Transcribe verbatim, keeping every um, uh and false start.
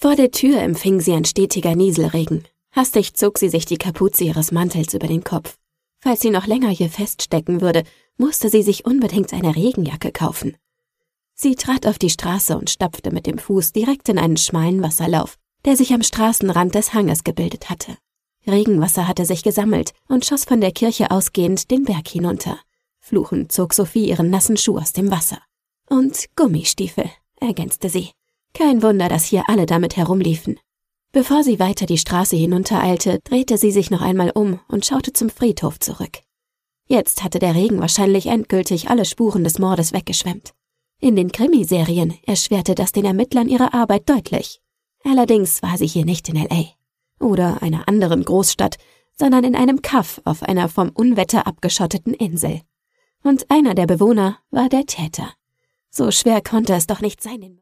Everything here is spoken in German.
Vor der Tür empfing sie ein stetiger Nieselregen. Hastig zog sie sich die Kapuze ihres Mantels über den Kopf. Falls sie noch länger hier feststecken würde, musste sie sich unbedingt eine Regenjacke kaufen. Sie trat auf die Straße und stapfte mit dem Fuß direkt in einen schmalen Wasserlauf, der sich am Straßenrand des Hanges gebildet hatte. Regenwasser hatte sich gesammelt und schoss von der Kirche ausgehend den Berg hinunter. Fluchend zog Sophie ihren nassen Schuh aus dem Wasser. Und Gummistiefel, ergänzte sie. Kein Wunder, dass hier alle damit herumliefen. Bevor sie weiter die Straße hinuntereilte, drehte sie sich noch einmal um und schaute zum Friedhof zurück. Jetzt hatte der Regen wahrscheinlich endgültig alle Spuren des Mordes weggeschwemmt. In den Krimiserien erschwerte das den Ermittlern ihre Arbeit deutlich. Allerdings war sie hier nicht in L A oder einer anderen Großstadt, sondern in einem Kaff auf einer vom Unwetter abgeschotteten Insel. Und einer der Bewohner war der Täter. So schwer konnte es doch nicht sein.